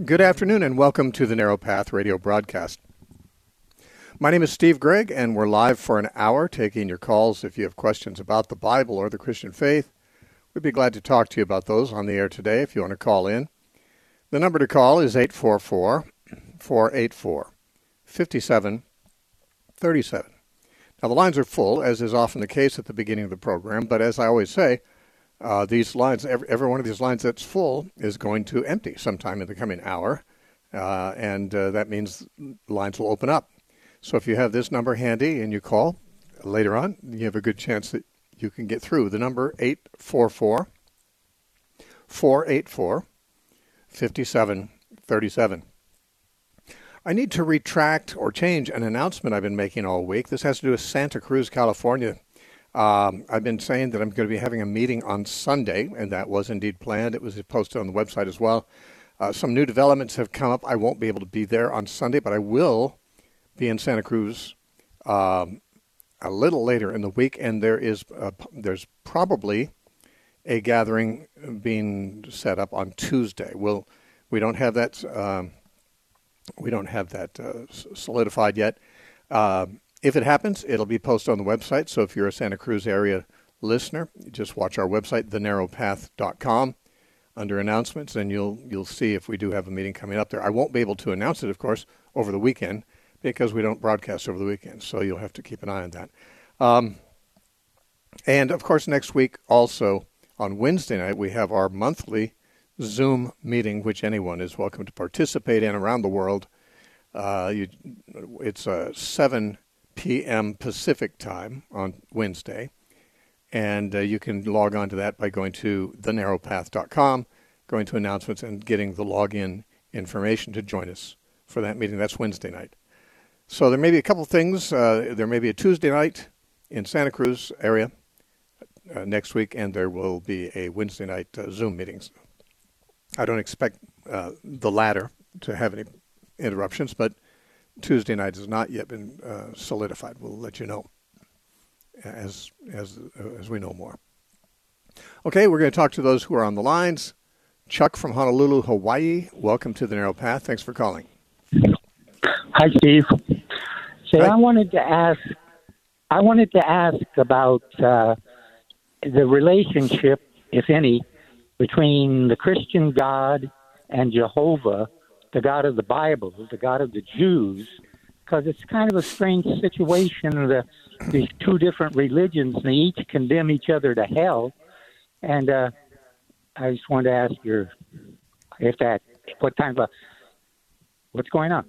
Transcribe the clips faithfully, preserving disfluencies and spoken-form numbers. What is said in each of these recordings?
Good afternoon and welcome to the Narrow Path radio broadcast. My name is Steve Gregg and we're live for an hour taking your calls if you have questions about the Bible or the Christian faith. We'd be glad to talk to you about those on the air today if you want to call in. The number to call is eight four four, four eight four, five seven three seven. Now the lines are full, as is often the case at the beginning of the program, but as I always say, Uh, these lines, every, every one of these lines that's full is going to empty sometime in the coming hour, uh, and uh, that means lines will open up. So if you have this number handy and you call later on, you have a good chance that you can get through. The number eight four four, four eight four, five seven three seven. I need to retract or change an announcement I've been making all week. This has to do with Santa Cruz, California. Um, I've been saying that I'm going to be having a meeting on Sunday, and that was indeed planned. It was posted on the website as well. Uh, some new developments have come up. I won't be able to be there on Sunday, but I will be in Santa Cruz um, a little later in the week, and there is uh, there's probably a gathering being set up on Tuesday. We'll, we don't have that um, we don't have that uh, solidified yet. Uh, If it happens, it'll be posted on the website. So if you're a Santa Cruz area listener, just watch our website, the narrow path dot com, under announcements, and you'll you'll see if we do have a meeting coming up there. I won't be able to announce it, of course, over the weekend because we don't broadcast over the weekend. So you'll have to keep an eye on that. Um, and, of course, next week also on Wednesday night, we have our monthly Zoom meeting, which anyone is welcome to participate in around the world. Uh, you, it's a seven p.m. Pacific time on Wednesday, and uh, you can log on to that by going to the narrow path dot com, going to announcements, and getting the login information to join us for that meeting. That's Wednesday night. So there may be a couple things. Uh, there may be a Tuesday night in Santa Cruz area uh, next week, and there will be a Wednesday night uh, Zoom meetings. I don't expect uh, the latter to have any interruptions, but Tuesday night has not yet been uh, solidified. We'll let you know as as uh, as we know more. Okay, we're going to talk to those who are on the lines. Chuck from Honolulu, Hawaii. Welcome to the Narrow Path. Thanks for calling. Hi, Steve. Say, Hi. I wanted to ask. I wanted to ask about uh, the relationship, if any, between the Christian God and Jehovah, the God of the Bible, the God of the Jews, because it's kind of a strange situation. The, these two different religions, they each condemn each other to hell. And uh, I just wanted to ask your, if that, what kind of a, what's going on?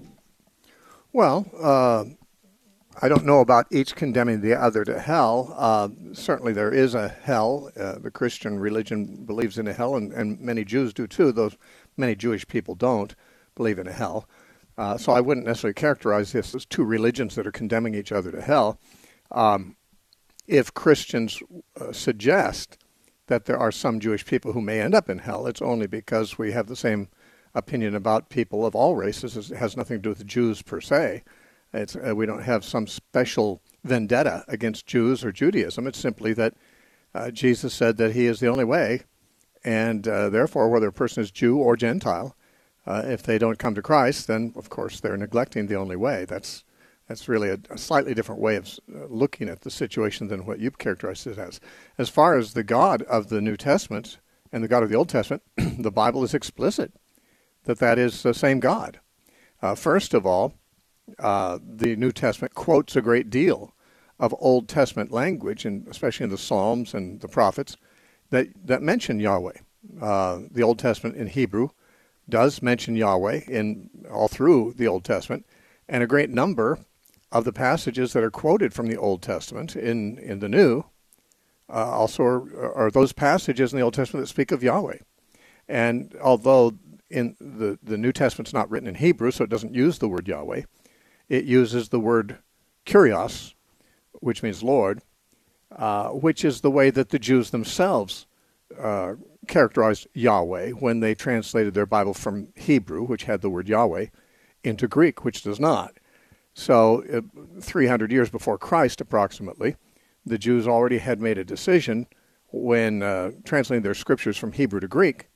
Well, uh, I don't know about each condemning the other to hell. Uh, certainly there is a hell. Uh, the Christian religion believes in a hell, and, and many Jews do too. Those many Jewish people don't believe in a hell. Uh, so I wouldn't necessarily characterize this as two religions that are condemning each other to hell. Um, if Christians uh, suggest that there are some Jewish people who may end up in hell, it's only because we have the same opinion about people of all races. It has nothing to do with the Jews per se. It's, uh, we don't have some special vendetta against Jews or Judaism. It's simply that uh, Jesus said that he is the only way, and uh, therefore, whether a person is Jew or Gentile, uh, if they don't come to Christ, then, of course, they're neglecting the only way. That's that's really a, a slightly different way of uh, looking at the situation than what you've characterized it as. As far as the God of the New Testament and the God of the Old Testament, the Bible is explicit that that is the same God. Uh, first of all, uh, the New Testament quotes a great deal of Old Testament language, and especially in the Psalms and the prophets, that, that mention Yahweh. Uh, the Old Testament in Hebrew does mention Yahweh in all through the Old Testament, and a great number of the passages that are quoted from the Old Testament in, in the New uh, also are, are those passages in the Old Testament that speak of Yahweh. And although in the, the New Testament's not written in Hebrew, so it doesn't use the word Yahweh, it uses the word Kyrios, which means Lord, uh, which is the way that the Jews themselves uh, characterized Yahweh when they translated their Bible from Hebrew, which had the word Yahweh, into Greek, which does not. So uh, three hundred years before Christ, approximately, the Jews already had made a decision when uh, translating their scriptures from Hebrew to Greek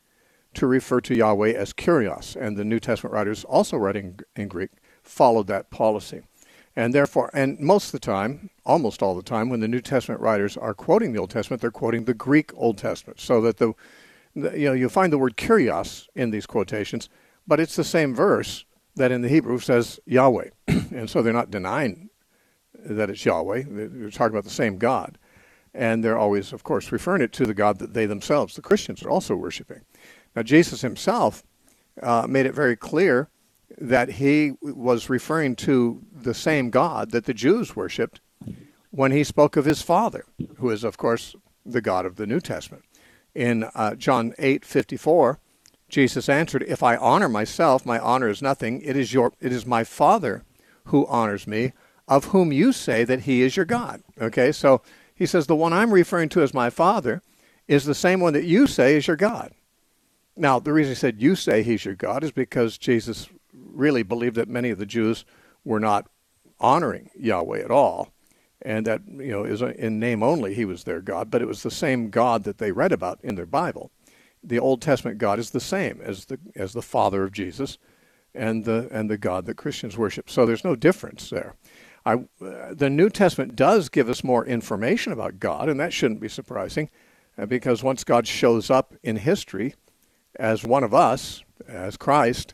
to refer to Yahweh as Kyrios, and the New Testament writers, also writing in Greek, followed that policy. And therefore, and most of the time, almost all the time, when the New Testament writers are quoting the Old Testament, they're quoting the Greek Old Testament, so that the, the you know, you find the word Kyrios in these quotations, but it's the same verse that in the Hebrew says Yahweh. And so they're not denying that it's Yahweh. They're talking about the same God. And they're always, of course, referring it to the God that they themselves, the Christians, are also worshiping. Now, Jesus himself uh, made it very clear that he was referring to the same God that the Jews worshipped when he spoke of his Father, who is, of course, the God of the New Testament. In uh, John eight fifty-four, Jesus answered, "If I honor myself, my honor is nothing. It is your, it is my Father who honors me, of whom you say that he is your God." Okay, so he says the one I'm referring to as my Father is the same one that you say is your God. Now, the reason he said you say he's your God is because Jesus really believed that many of the Jews were not honoring Yahweh at all, and that, you know, is in name only he was their God, but it was the same God that they read about in their Bible. The Old Testament God is the same as the as the Father of Jesus and the and the God that Christians worship. So there's no difference there. I, uh, the New Testament does give us more information about God, and that shouldn't be surprising, uh, because once God shows up in history as one of us, as Christ,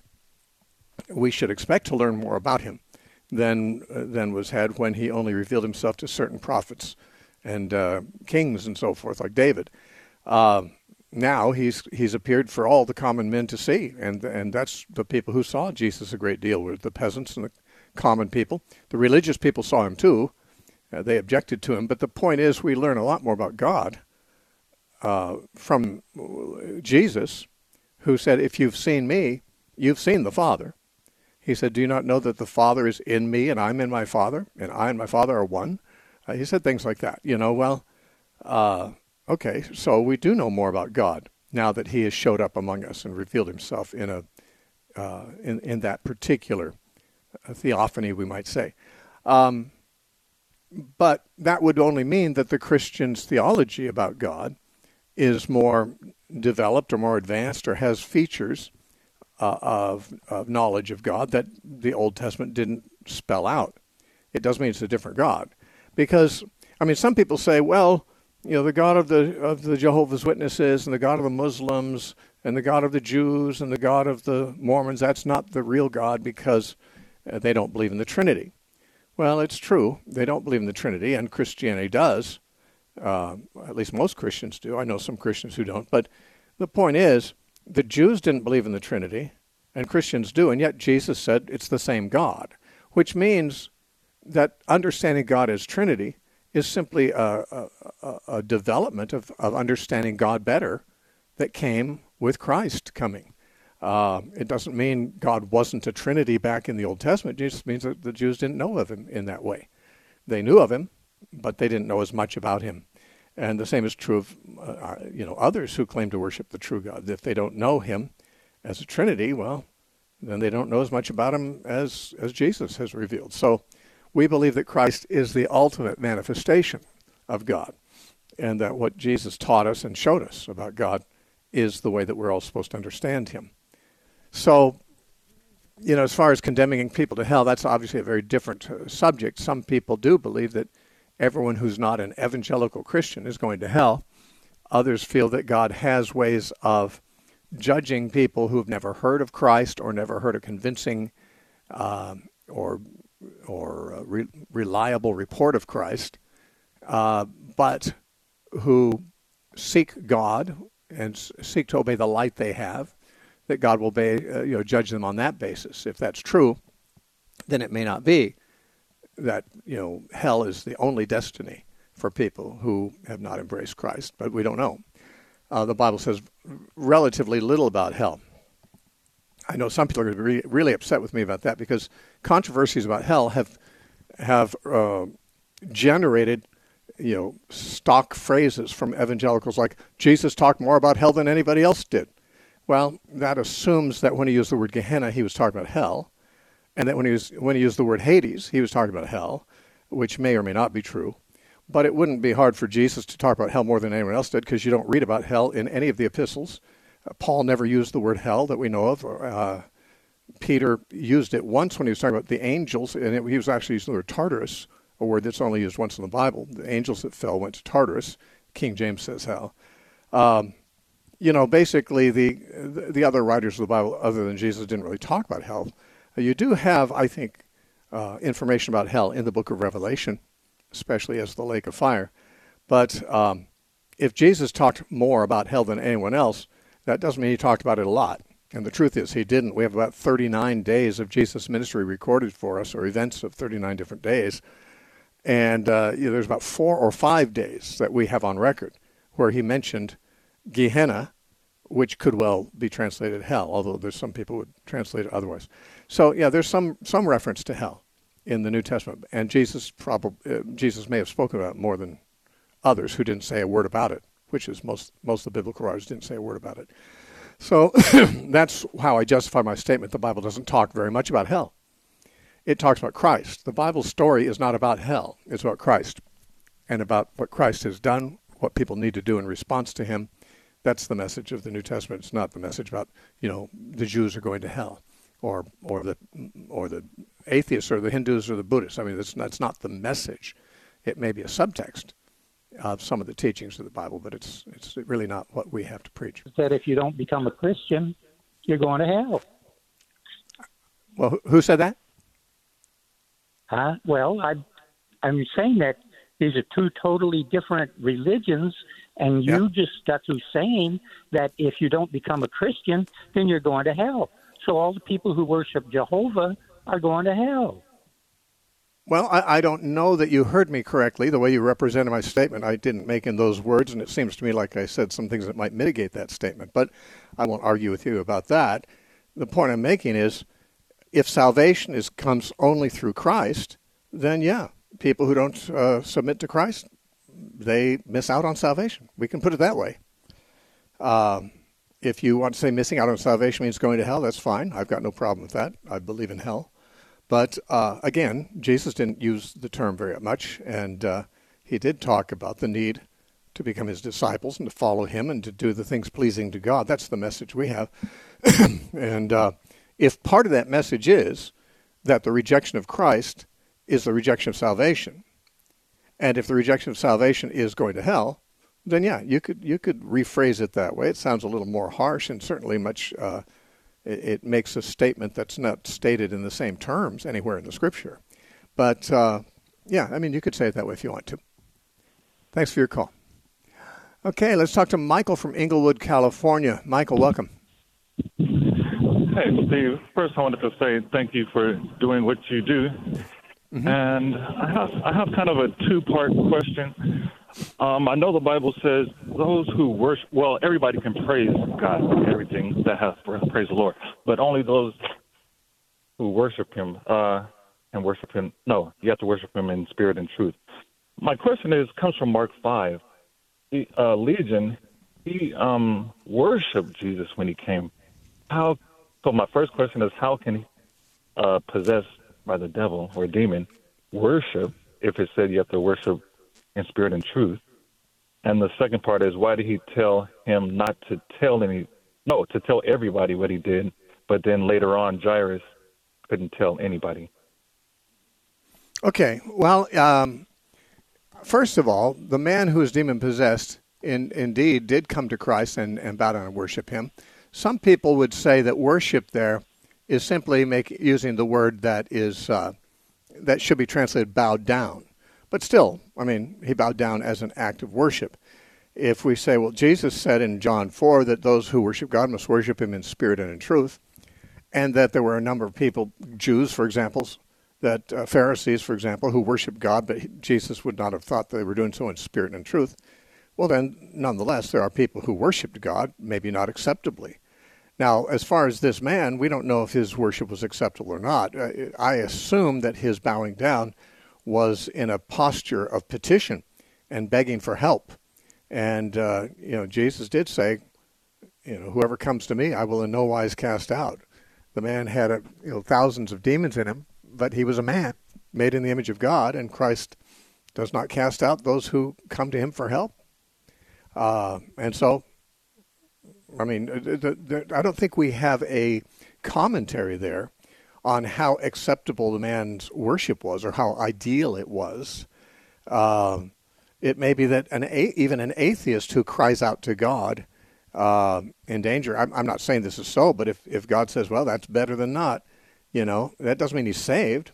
we should expect to learn more about him than uh, than was had when he only revealed himself to certain prophets and uh, kings and so forth, like David. Uh, now he's he's appeared for all the common men to see, and and that's the people who saw Jesus a great deal, were the peasants and the common people. The religious people saw him too. Uh, they objected to him, but the point is we learn a lot more about God uh, from Jesus, who said, "If you've seen me, you've seen the Father." He said, "Do you not know that the Father is in me and I'm in my Father, and I and my Father are one?" Uh, he said things like that. You know, well, uh, okay, so we do know more about God now that he has showed up among us and revealed himself in a uh, in, in that particular theophany, we might say. Um, but that would only mean that the Christian's theology about God is more developed or more advanced or has features uh, of, of knowledge of God that the Old Testament didn't spell out. It doesn't mean it's a different God. Because, I mean, some people say, well, you know, the God of the of the Jehovah's Witnesses and the God of the Muslims and the God of the Jews and the God of the Mormons, that's not the real God because uh, they don't believe in the Trinity. Well, it's true. They don't believe in the Trinity, and Christianity does. Uh, at least most Christians do. I know some Christians who don't. But the point is, the Jews didn't believe in the Trinity, and Christians do, and yet Jesus said it's the same God, which means that understanding God as Trinity is simply a, a, a development of, of understanding God better that came with Christ coming. Uh, it doesn't mean God wasn't a Trinity back in the Old Testament. It just means that the Jews didn't know of him in that way. They knew of him, but they didn't know as much about him. And the same is true of uh, you know others who claim to worship the true God. If they don't know him as a Trinity, well, then they don't know as much about him as, as Jesus has revealed. So we believe that Christ is the ultimate manifestation of God, and that what Jesus taught us and showed us about God is the way that we're all supposed to understand him. So, you know, as far as condemning people to hell, that's obviously a very different uh, subject. Some people do believe that everyone who's not an evangelical Christian is going to hell. Others feel that God has ways of judging people who've never heard of Christ or never heard a convincing uh, or or re- reliable report of Christ, uh, but who seek God and s- seek to obey the light they have, that God will obey, uh, you know, judge them on that basis. If that's true, then it may not be that, you know, hell is the only destiny for people who have not embraced Christ, but we don't know. Uh, the Bible says relatively little about hell. I know some people are going to be re- really upset with me about that because controversies about hell have have uh, generated, you know, stock phrases from evangelicals like, Jesus talked more about hell than anybody else did. Well, that assumes that when he used the word Gehenna, he was talking about hell, and that when he was when he used the word Hades, he was talking about hell, which may or may not be true. But it wouldn't be hard for Jesus to talk about hell more than anyone else did, because you don't read about hell in any of the epistles. Uh, Paul never used the word hell that we know of. Uh, Peter used it once when he was talking about the angels, and it, he was actually using the word Tartarus, a word that's only used once in the Bible. The angels that fell went to Tartarus. King James says hell. Um, you know, basically the the other writers of the Bible, other than Jesus, didn't really talk about hell. Uh, you do have, I think, uh, information about hell in the book of Revelation, especially as the lake of fire. But um, if Jesus talked more about hell than anyone else, that doesn't mean he talked about it a lot. And the truth is, he didn't. We have about thirty-nine days of Jesus' ministry recorded for us, or events of thirty-nine different days. And uh, you know, there's about four or five days that we have on record where he mentioned Gehenna, which could well be translated hell, although there's some people who would translate it otherwise. So, yeah, there's some, some reference to hell in the New Testament. And Jesus probably uh, Jesus may have spoken about it more than others who didn't say a word about it, which is most, most of the biblical writers didn't say a word about it. So that's how I justify my statement. The Bible doesn't talk very much about hell. It talks about Christ. The Bible's story is not about hell. It's about Christ and about what Christ has done, what people need to do in response to him. That's the message of the New Testament. It's not the message about, you know, the Jews are going to hell or or the or the atheists or the Hindus or the Buddhists. I mean, that's, that's not the message. It may be a subtext of some of the teachings of the Bible, but it's it's really not what we have to preach. That if you don't become a Christian, you're going to hell. Well, who said that? Huh? Well, I, I'm saying that these are two totally different religions, and you Yeah. just got through saying that if you don't become a Christian, then you're going to hell. So all the people who worship Jehovah are going to hell. Well, I, I don't know that you heard me correctly. The way you represented my statement, I didn't make in those words, and it seems to me like I said some things that might mitigate that statement. But I won't argue with you about that. The point I'm making is, if salvation is comes only through Christ, then yeah, people who don't uh, submit to Christ, they miss out on salvation. We can put it that way. Um, if you want to say missing out on salvation means going to hell, that's fine. I've got no problem with that. I believe in hell. But uh, again, Jesus didn't use the term very much, and uh, he did talk about the need to become his disciples and to follow him and to do the things pleasing to God. That's the message we have. and uh, if part of that message is that the rejection of Christ is the rejection of salvation, and if the rejection of salvation is going to hell, then yeah, you could you could rephrase it that way. It sounds a little more harsh, and certainly much. Uh, it, it makes a statement that's not stated in the same terms anywhere in the Scripture. But uh, yeah, I mean, you could say it that way if you want to. Thanks for your call. Okay, let's talk to Michael from Inglewood, California. Michael, welcome. Hey, Steve. First, I wanted to say thank you for doing what you do. Mm-hmm. And I have I have kind of a two-part question. Um, I know the Bible says those who worship, well, everybody can praise God for everything that has praise the Lord, but only those who worship Him uh, and worship Him. No, you have to worship Him in spirit and truth. My question is comes from Mark five. The uh, Legion, he um, worshipped Jesus when he came. How? So my first question is, how can he uh, possessed by the devil or demon worship if it said you have to worship in spirit and truth? And the second part is, why did he tell him not to tell any, no, to tell everybody what he did, but then later on Jairus couldn't tell anybody? Okay, well, um, first of all, the man who is demon-possessed in, indeed did come to Christ and, and bow down and worship him. Some people would say that worship there is simply make, using the word that is uh, that should be translated bowed down. But still, I mean, he bowed down as an act of worship. If we say, well, Jesus said in John four that those who worship God must worship him in spirit and in truth, and that there were a number of people, Jews, for example, that uh, Pharisees, for example, who worshiped God, but Jesus would not have thought they were doing so in spirit and in truth, well then, nonetheless, there are people who worshiped God, maybe not acceptably. Now, as far as this man, we don't know if his worship was acceptable or not. I assume that his bowing down was in a posture of petition and begging for help. And, uh, you know, Jesus did say, you know, whoever comes to me, I will in no wise cast out. The man had, a, you know, thousands of demons in him, but he was a man made in the image of God, and Christ does not cast out those who come to him for help. Uh, and so I mean, the, the, I don't think we have a commentary there on how acceptable the man's worship was or how ideal it was. Um, it may be that an a, even an atheist who cries out to God uh, in danger, I'm, I'm not saying this is so, but if, if God says, well, that's better than not, you know, that doesn't mean he's saved.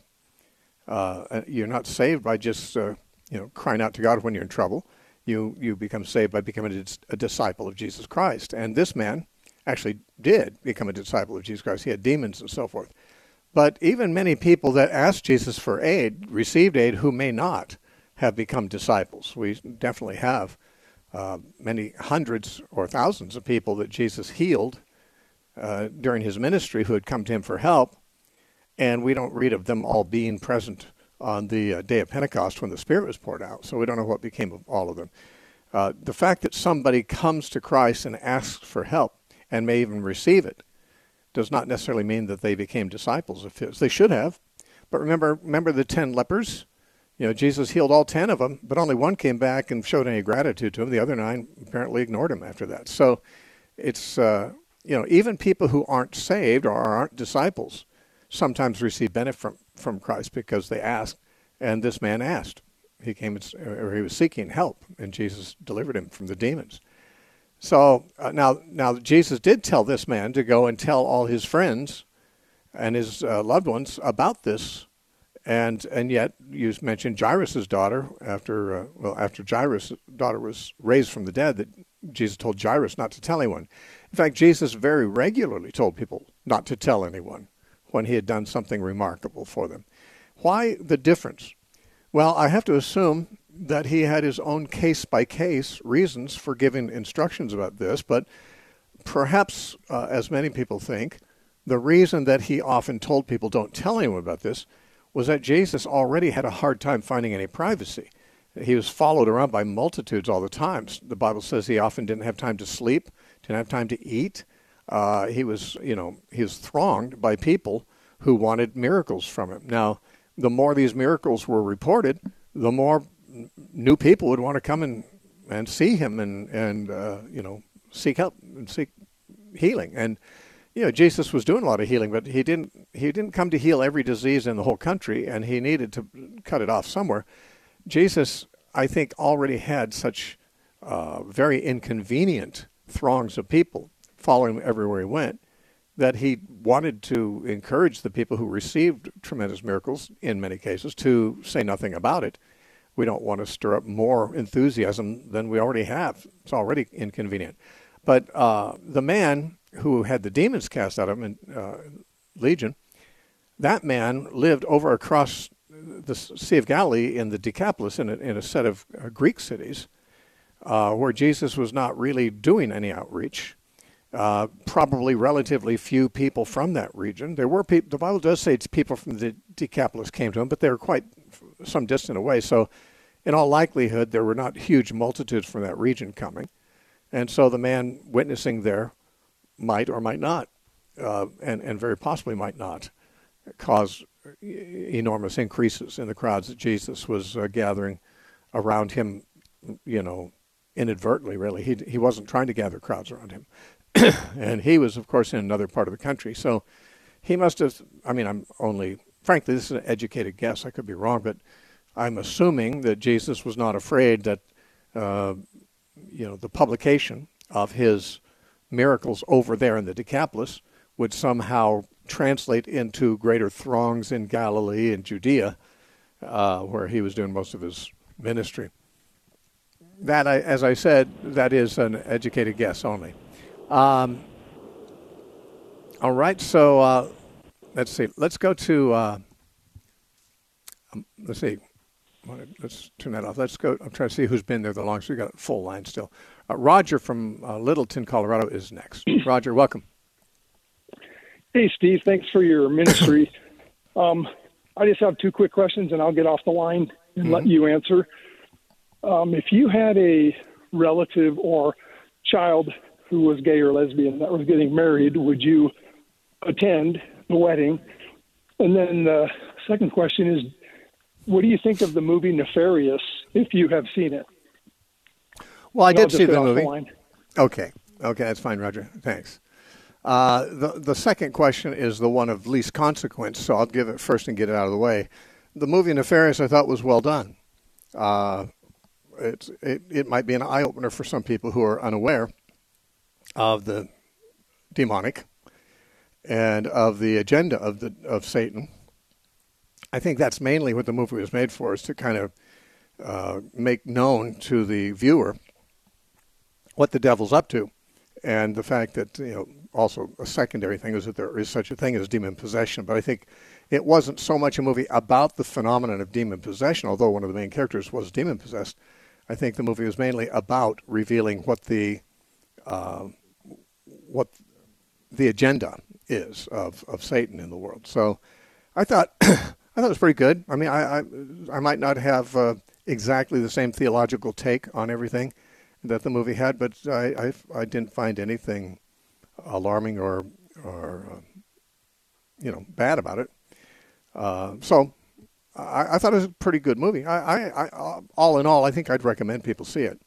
Uh, you're not saved by just, uh, you know, crying out to God when you're in trouble. You you become saved by becoming a, a disciple of Jesus Christ. And this man actually did become a disciple of Jesus Christ. He had demons and so forth. But even many people that asked Jesus for aid, received aid, who may not have become disciples. We definitely have uh, many hundreds or thousands of people that Jesus healed uh, during his ministry who had come to him for help. And we don't read of them all being present on the uh, day of Pentecost when the Spirit was poured out. So we don't know what became of all of them. Uh, the fact that somebody comes to Christ and asks for help and may even receive it does not necessarily mean that they became disciples of his. They should have. But remember, remember the ten lepers? You know, Jesus healed all ten of them, but only one came back and showed any gratitude to him. The other nine apparently ignored him after that. So it's, uh, you know, even people who aren't saved or aren't disciples sometimes receive benefit from, from Christ because they asked, and this man asked. He came, or he was seeking help, and Jesus delivered him from the demons. So uh, now, now Jesus did tell this man to go and tell all his friends and his uh, loved ones about this, and and yet you mentioned Jairus' daughter. After uh, well, after Jairus' daughter was raised from the dead, that Jesus told Jairus not to tell anyone. In fact, Jesus very regularly told people not to tell anyone when he had done something remarkable for them. Why the difference? Well, I have to assume that he had his own case-by-case reasons for giving instructions about this, but perhaps, uh, as many people think, the reason that he often told people don't tell anyone about this was that Jesus already had a hard time finding any privacy. He was followed around by multitudes all the time. The Bible says he often didn't have time to sleep, didn't have time to eat. Uh, he was, you know, he was thronged by people who wanted miracles from him. Now, the more these miracles were reported, the more new people would want to come and, and see him and, and uh, you know, seek help and seek healing. And, you know, Jesus was doing a lot of healing, but he didn't, he didn't come to heal every disease in the whole country, and he needed to cut it off somewhere. Jesus, I think, already had such uh, very inconvenient throngs of people following him everywhere he went, that he wanted to encourage the people who received tremendous miracles, in many cases, to say nothing about it. We don't want to stir up more enthusiasm than we already have. It's already inconvenient. But uh, the man who had the demons cast out of him, in uh, Legion, that man lived over across the Sea of Galilee in the Decapolis, in a, in a set of uh, Greek cities, uh, where Jesus was not really doing any outreach. Uh, probably relatively few people from that region. There were people, the Bible does say it's people from the Decapolis came to him, but they were quite some distance away. So in all likelihood, there were not huge multitudes from that region coming. And so the man witnessing there might or might not, uh, and, and very possibly might not, cause enormous increases in the crowds that Jesus was uh, gathering around him, you know, inadvertently, really. He, he wasn't trying to gather crowds around him. And he was, of course, in another part of the country. So he must have, I mean, I'm only, frankly, this is an educated guess. I could be wrong, but I'm assuming that Jesus was not afraid that, uh, you know, the publication of his miracles over there in the Decapolis would somehow translate into greater throngs in Galilee and Judea, uh, where he was doing most of his ministry. That, I, as I said, that is an educated guess only. Um, all right, so uh, let's see. Let's go to, uh, um, let's see. Let's turn that off. Let's go. I'm trying to see who's been there the longest. We've got a full line still. Uh, Roger from uh, Littleton, Colorado is next. Roger, welcome. Hey, Steve. Thanks for your ministry. um, I just have two quick questions, and I'll get off the line and mm-hmm. let you answer. Um, if you had a relative or child who was gay or lesbian that was getting married, would you attend the wedding? And then the second question is, what do you think of the movie Nefarious, if you have seen it? Well, I and did see the movie. The okay. Okay, that's fine, Roger. Thanks. Uh, the the second question is the one of least consequence, so I'll give it first and get it out of the way. The movie Nefarious, I thought, was well done. Uh, it's it, it might be an eye opener for some people who are unaware of the demonic and of the agenda of the of Satan. I think that's mainly what the movie was made for, is to kind of uh, make known to the viewer what the devil's up to, and the fact that, you know, also a secondary thing is that there is such a thing as demon possession. But I think it wasn't so much a movie about the phenomenon of demon possession, although one of the main characters was demon possessed. I think the movie was mainly about revealing what the uh, what the agenda is of, of Satan in the world. So I thought I thought it was pretty good. I mean, I I, I might not have uh, exactly the same theological take on everything that the movie had, but I I, I didn't find anything alarming or or uh, you know, bad about it. Uh, so I, I thought it was a pretty good movie. I, I, I all in all, I think I'd recommend people see it.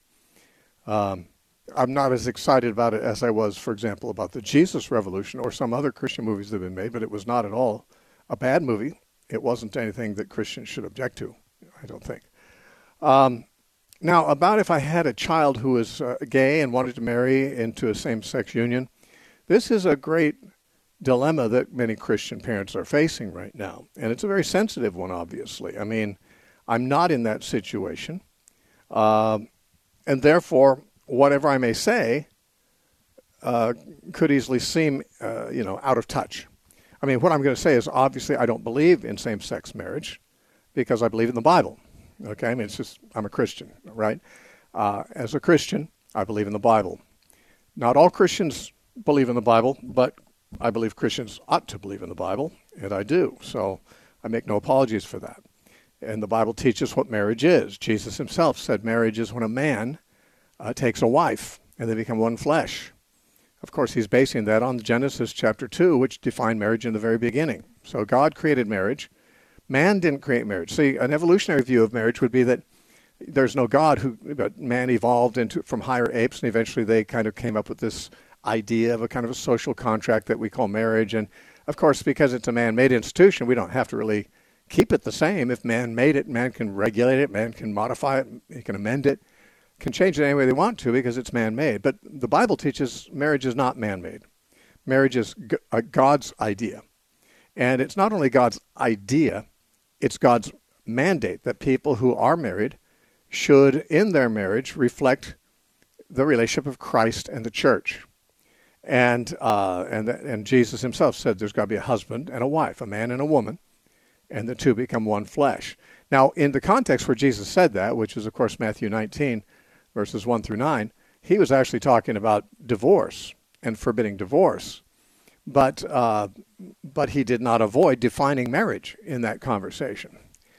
Um, I'm not as excited about it as I was, for example, about the Jesus Revolution or some other Christian movies that have been made, but it was not at all a bad movie. It wasn't anything that Christians should object to, I don't think. Um, now, about if I had a child who was uh, gay and wanted to marry into a same-sex union, this is a great dilemma that many Christian parents are facing right now. And it's a very sensitive one, obviously. I mean, I'm not in that situation. Uh, and therefore, whatever I may say uh, could easily seem, uh, you know, out of touch. I mean, what I'm going to say is, obviously, I don't believe in same-sex marriage because I believe in the Bible. Okay? I mean, it's just, I'm a Christian, right? Uh, as a Christian, I believe in the Bible. Not all Christians believe in the Bible, but I believe Christians ought to believe in the Bible, and I do. So I make no apologies for that. And the Bible teaches what marriage is. Jesus himself said marriage is when a man uh, takes a wife and they become one flesh. Of course, he's basing that on Genesis chapter two, which defined marriage in the very beginning. So God created marriage. Man didn't create marriage. See, an evolutionary view of marriage would be that there's no God, who, but man evolved into from higher apes, and eventually they kind of came up with this idea of a kind of a social contract that we call marriage. And of course, because it's a man-made institution, we don't have to really keep it the same. If man made it, man can regulate it, man can modify it, he can amend it, can change it any way they want to because it's man-made. But the Bible teaches marriage is not man-made. Marriage is G- uh, God's idea. And it's not only God's idea, it's God's mandate that people who are married should, in their marriage, reflect the relationship of Christ and the church. And uh, and and Jesus himself said there's got to be a husband and a wife, a man and a woman, and the two become one flesh. Now, in the context where Jesus said that, which is, of course, Matthew nineteen, verses one through nine, he was actually talking about divorce and forbidding divorce. But uh, but he did not avoid defining marriage in that conversation.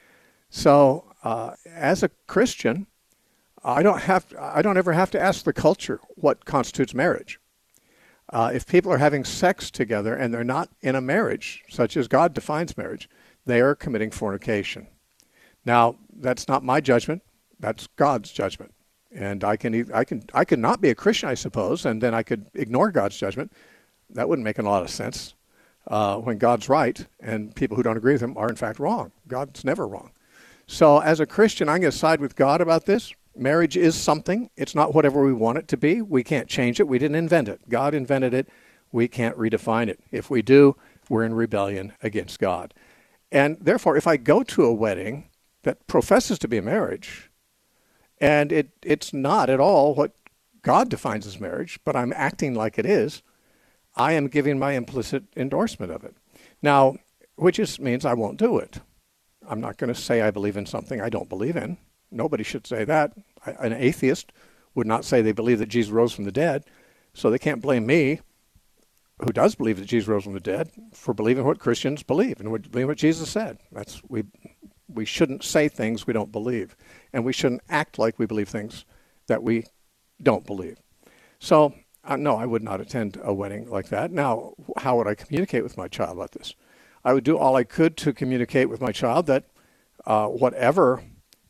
So, uh, as a Christian, I don't have I don't ever have to ask the culture what constitutes marriage. Uh, if people are having sex together and they're not in a marriage, such as God defines marriage, they are committing fornication. Now, that's not my judgment. That's God's judgment. And I can I can I could not be a Christian, I suppose, and then I could ignore God's judgment. That wouldn't make a lot of sense uh, when God's right and people who don't agree with him are in fact wrong. God's never wrong. So as a Christian, I'm going to side with God about this. Marriage is something. It's not whatever we want it to be. We can't change it. We didn't invent it. God invented it. We can't redefine it. If we do, we're in rebellion against God. And therefore, if I go to a wedding that professes to be a marriage, and it, it's not at all what God defines as marriage, but I'm acting like it is, I am giving my implicit endorsement of it. Now, which just means I won't do it. I'm not going to say I believe in something I don't believe in. Nobody should say that. I, an atheist would not say they believe that Jesus rose from the dead, so they can't blame me, who does believe that Jesus rose from the dead, for believing what Christians believe and believing what Jesus said. That's we we shouldn't say things we don't believe, and we shouldn't act like we believe things that we don't believe. So, uh, no, I would not attend a wedding like that. Now, how would I communicate with my child about this? I would do all I could to communicate with my child that uh, whatever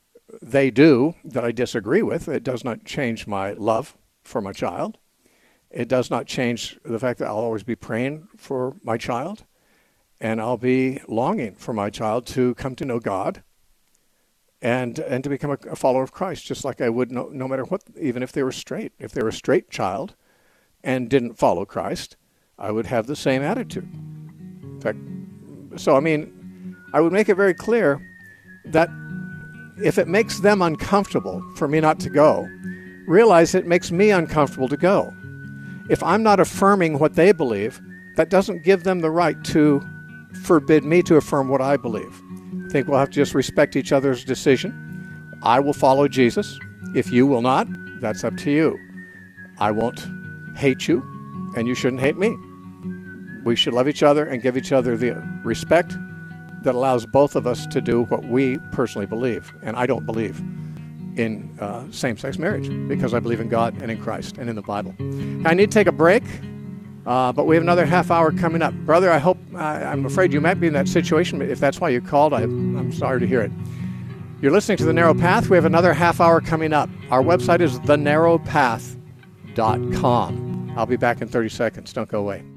they do that I disagree with, it does not change my love for my child. it does not change the fact that I'll always be praying for my child, and I'll be longing for my child to come to know God and and to become a, a follower of Christ, just like I would no, no matter what, even if they were straight. If they were a straight child and didn't follow Christ, I would have the same attitude. In fact, so I mean, I would make it very clear that if it makes them uncomfortable for me not to go, realize it makes me uncomfortable to go. If I'm not affirming what they believe, that doesn't give them the right to forbid me to affirm what I believe. I think we'll have to just respect each other's decision. I will follow Jesus. If you will not, that's up to you. I won't hate you, and you shouldn't hate me. We should love each other and give each other the respect that allows both of us to do what we personally believe. And I don't believe in uh, same-sex marriage because I believe in God and in Christ and in the Bible. I need to take a break, uh, but we have another half hour coming up. Brother, I hope, uh, I'm afraid you might be in that situation, but if that's why you called, I, I'm sorry to hear it. You're listening to The Narrow Path. We have another half hour coming up. Our website is the narrow path dot com. I'll be back in thirty seconds. Don't go away.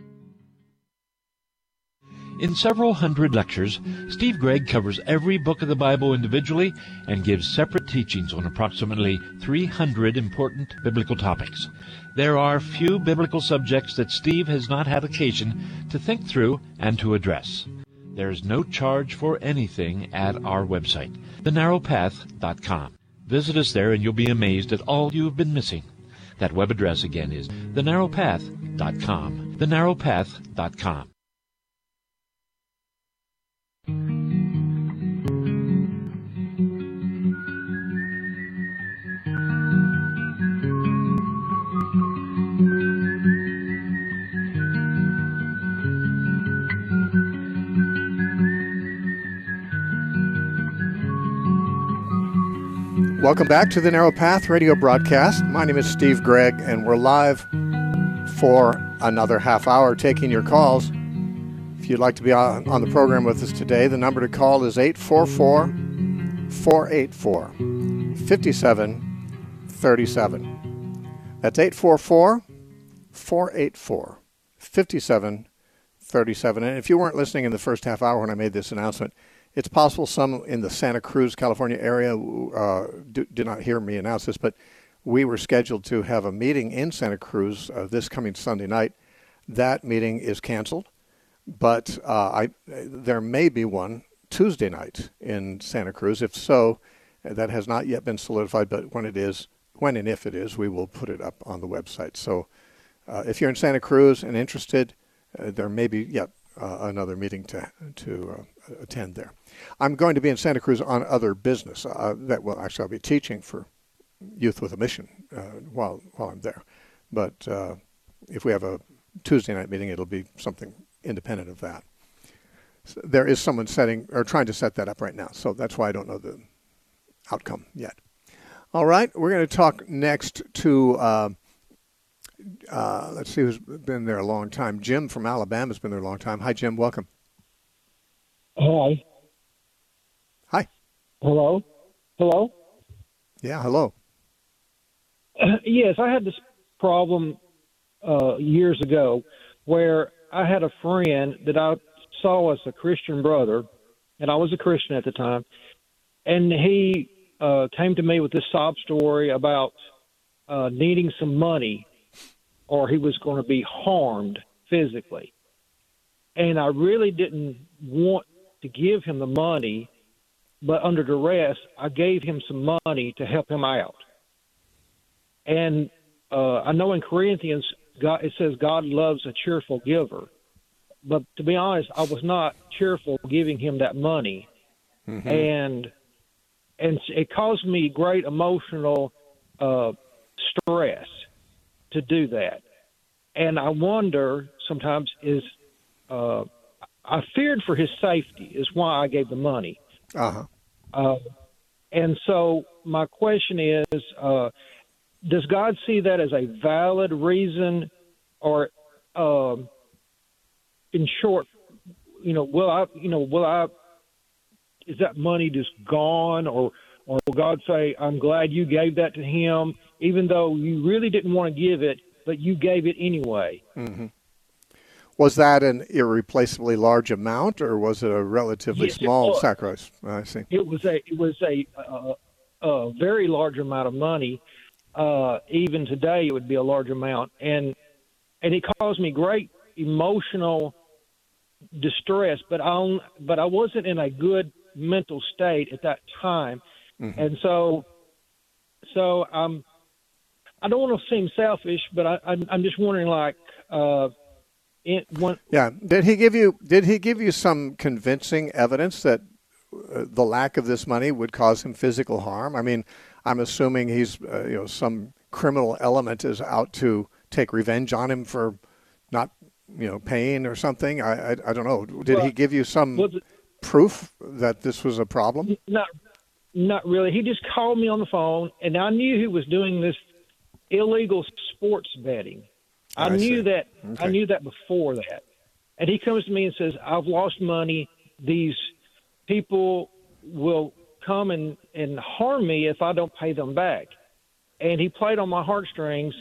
In several hundred lectures, Steve Gregg covers every book of the Bible individually and gives separate teachings on approximately three hundred important biblical topics. There are few biblical subjects that Steve has not had occasion to think through and to address. There's no charge for anything at our website, the narrow path dot com. Visit us there and you'll be amazed at all you have been missing. That web address again is the narrow path dot com, the narrow path dot com. Welcome back to the Narrow Path radio broadcast. My name is Steve Gregg, and we're live for another half hour taking your calls. If you'd like to be on, on the program with us today, the number to call is eight four four, four eight four, five seven three seven. That's eight four four, four eight four, five seven three seven. And if you weren't listening in the first half hour when I made this announcement, it's possible some in the Santa Cruz, California area uh, do, did not hear me announce this, but we were scheduled to have a meeting in Santa Cruz uh, this coming Sunday night. That meeting is canceled, but uh, I, there may be one Tuesday night in Santa Cruz. If so, that has not yet been solidified, but when it is, when and if it is, we will put it up on the website. So uh, if you're in Santa Cruz and interested, uh, there may be yet uh, another meeting to, to uh, attend there. I'm going to be in Santa Cruz on other business. Uh, that will actually I'll be teaching for Youth with a Mission uh, while while I'm there. But uh, if we have a Tuesday night meeting, it'll be something independent of that. So there is someone setting or trying to set that up right now, so that's why I don't know the outcome yet. All right, we're going to talk next to. Uh, uh, let's see who's been there a long time. Jim from Alabama has been there a long time. Hi, Jim. Welcome. Hi. Hi. Hello? Hello? Yeah, hello. Uh, yes, I had this problem uh, years ago where I had a friend that I saw as a Christian brother, and I was a Christian at the time, and he uh, came to me with this sob story about uh, needing some money or he was going to be harmed physically. And I really didn't want to give him the money, but under duress, I gave him some money to help him out. And uh, I know in Corinthians, God, it says God loves a cheerful giver. But to be honest, I was not cheerful giving him that money. Mm-hmm. And and it caused me great emotional uh, stress to do that. And I wonder sometimes is uh, I feared for his safety is why I gave the money. Uh-huh. Uh, and so my question is, uh, does God see that as a valid reason, or uh, in short, you know, will I, you know, will I, is that money just gone, or, or will God say, I'm glad you gave that to him, even though you really didn't want to give it, but but you gave it anyway. Mm-hmm. Was that an irreplaceably large amount, or was it a relatively Yes, it small was. sacrifice? I see. It was a it was a uh, a very large amount of money. Uh, even today, it would be a large amount, and and it caused me great emotional distress. But I but I wasn't in a good mental state at that time, mm-hmm. and so so um I don't want to seem selfish, but I, I I'm just wondering, like. Uh, It, one, yeah. Did he give you? Did he give you some convincing evidence that uh, the lack of this money would cause him physical harm? I mean, I'm assuming he's, uh, you know, some criminal element is out to take revenge on him for not, you know, paying or something. I, I, I don't know. Did well, he give you some it, proof that this was a problem? Not, not really. He just called me on the phone, and I knew he was doing this illegal sports betting. I, I knew see. that. Okay. I knew that before that. And he comes to me and says, "I've lost money. These people will come and, and harm me if I don't pay them back." And he played on my heartstrings,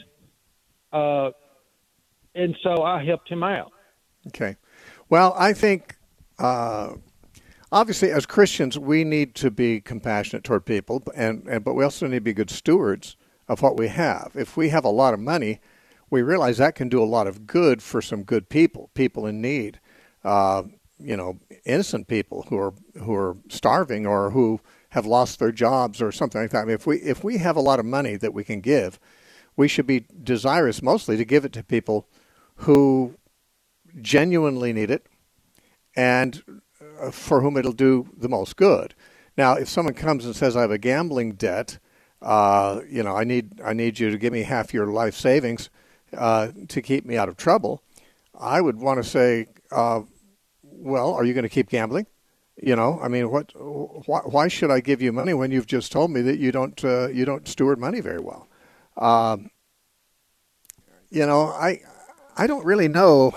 uh, and so I helped him out. Okay. Well, I think uh, obviously as Christians we need to be compassionate toward people, and, and but we also need to be good stewards of what we have. If we have a lot of money, we realize that can do a lot of good for some good people, people in need, uh, you know, innocent people who are who are starving or who have lost their jobs or something like that. I mean, if we if we have a lot of money that we can give, we should be desirous mostly to give it to people who genuinely need it and for whom it'll do the most good. Now, if someone comes and says, "I have a gambling debt, uh, you know, I need I need you to give me half your life savings," Uh, to keep me out of trouble, I would want to say, uh, well, are you going to keep gambling? You know, I mean, what? Why, why should I give you money when you've just told me that you don't uh, you don't steward money very well? Um, you know, I I don't really know,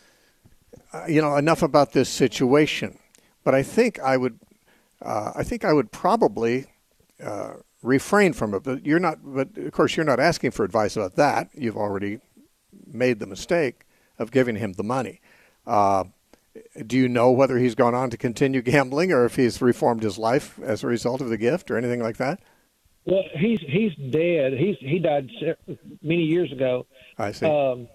uh, you know, enough about this situation, but I think I would uh, I think I would probably. Uh, refrain from it, but you're not. But of course, you're not asking for advice about that. You've already made the mistake of giving him the money. Uh, do you know whether he's gone on to continue gambling, or if he's reformed his life as a result of the gift, or anything like that? Well, he's he's dead. He's he died many years ago. I see. Um,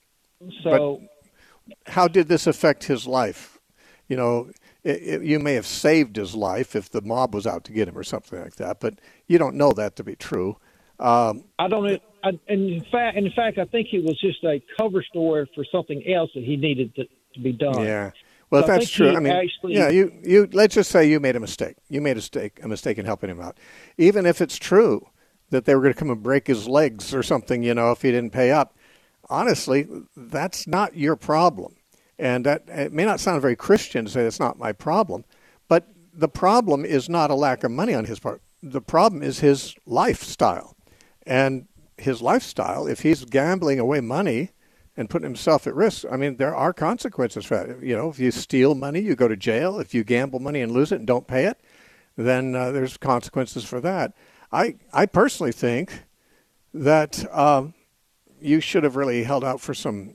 so, but how did this affect his life? You know. It, it, you may have saved his life if the mob was out to get him or something like that, but you don't know that to be true. Um, I don't. I, and in fact, in fact, I think it was just a cover story for something else that he needed to, to be done. Yeah. Well, so if that's true, I mean, actually, yeah. You, you. Let's just say you made a mistake. You made a mistake, a mistake in helping him out. Even if it's true that they were going to come and break his legs or something, you know, if he didn't pay up. Honestly, that's not your problem. And that it may not sound very Christian to say it's not my problem, but the problem is not a lack of money on his part. The problem is his lifestyle. And his lifestyle, if he's gambling away money and putting himself at risk, I mean, there are consequences for that. You know, if you steal money, you go to jail. If you gamble money and lose it and don't pay it, then uh, there's consequences for that. I, I personally think that um, you should have really held out for some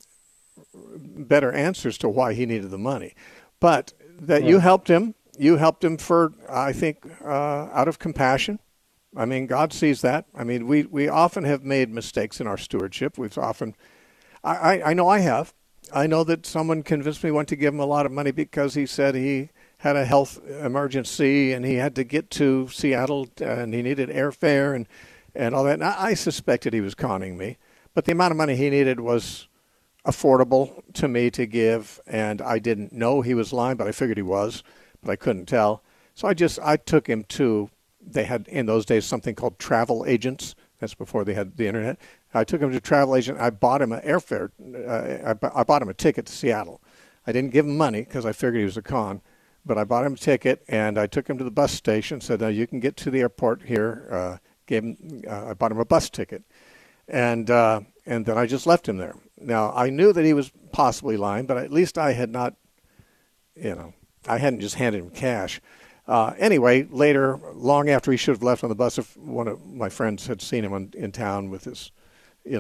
better answers to why he needed the money, but that yeah. you helped him. You helped him for, I think, uh, out of compassion. I mean, God sees that. I mean, we, we often have made mistakes in our stewardship. We've often, I, I, I know I have. I know that someone convinced me when to give him a lot of money because he said he had a health emergency and he had to get to Seattle and he needed airfare and, and all that. And I, I suspected he was conning me, but the amount of money he needed was affordable to me to give, and I didn't know he was lying, but I figured he was, but I couldn't tell. So I just, I took him to, they had in those days something called travel agents. That's before they had the internet. I took him to a travel agent. I bought him an airfare. Uh, I, I bought him a ticket to Seattle. I didn't give him money because I figured he was a con, but I bought him a ticket, and I took him to the bus station, said, now you can get to the airport here. Uh, gave him, uh, I bought him a bus ticket. And, uh, and then I just left him there. Now, I knew that he was possibly lying, but at least I had not, you know, I hadn't just handed him cash. Uh, anyway, later, long after he should have left on the bus, if one of my friends had seen him on, in town with his, you know,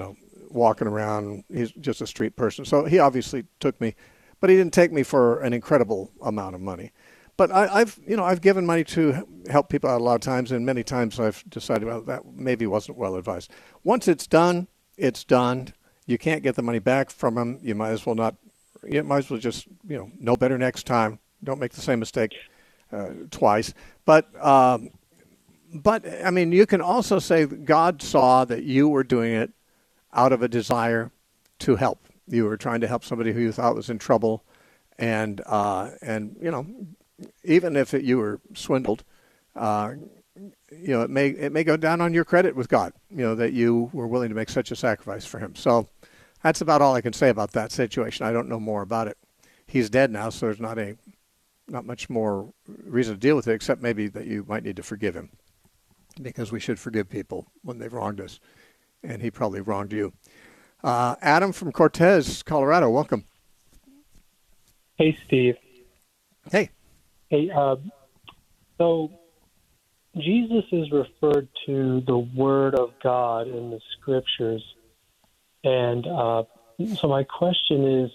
walking around. He's just a street person. So he obviously took me, but he didn't take me for an incredible amount of money. But I, I've, you know, I've given money to help people out a lot of times, and many times I've decided, well, that maybe wasn't well advised. Once it's done, it's done. You can't get the money back from them. You might as well not. You might as well just, you know, know better next time. Don't make the same mistake uh, twice. But, um, but I mean, you can also say God saw that you were doing it out of a desire to help. You were trying to help somebody who you thought was in trouble, and uh, and you know. Even if it, you were swindled, uh, you know, it may it may go down on your credit with God, you know, that you were willing to make such a sacrifice for him. So that's about all I can say about that situation. I don't know more about it. He's dead now, so there's not a not much more reason to deal with it, except maybe that you might need to forgive him, because we should forgive people when they've wronged us, and he probably wronged you. Uh, Adam from Cortez, Colorado, welcome. Hey, Steve. Hey. Hey, uh, so Jesus is referred to the Word of God in the Scriptures, and uh, so my question is,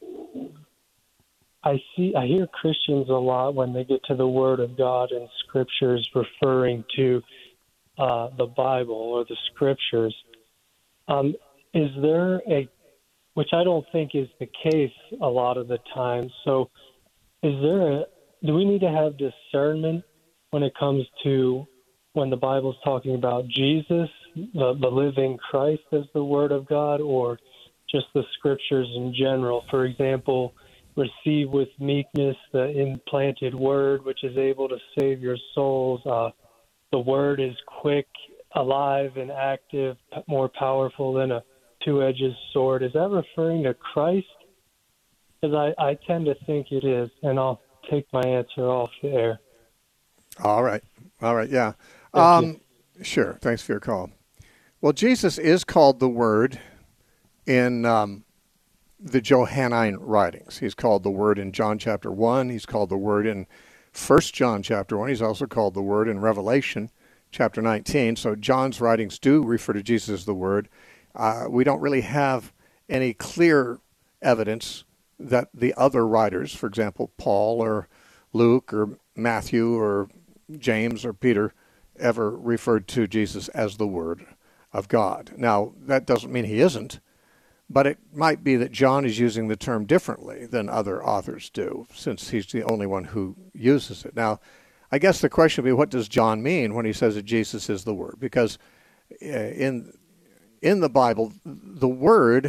I see, I hear Christians a lot when they get to the Word of God in Scriptures referring to uh, the Bible or the Scriptures. Um, is there a, which I don't think is the case a lot of the time, so is there a, do we need to have discernment when it comes to when the Bible's talking about Jesus, the, the living Christ as the Word of God, or just the Scriptures in general? For example, receive with meekness the implanted Word, which is able to save your souls. Uh, the Word is quick, alive, and active, more powerful than a two-edged sword. Is that referring to Christ? Because I, I tend to think it is, and I'll take my answer off the air. All right. All right. Yeah. Um, sure. Thanks for your call. Well, Jesus is called the Word in um, the Johannine writings. He's called the Word in John chapter one. He's called the Word in First John chapter one. He's also called the Word in Revelation chapter nineteen. So John's writings do refer to Jesus as the Word. Uh, we don't really have any clear evidence that the other writers, for example, Paul or Luke or Matthew or James or Peter, ever referred to Jesus as the Word of God. Now, that doesn't mean he isn't, but it might be that John is using the term differently than other authors do, since he's the only one who uses it. Now, I guess the question would be, what does John mean when he says that Jesus is the Word? Because in in the Bible, the Word...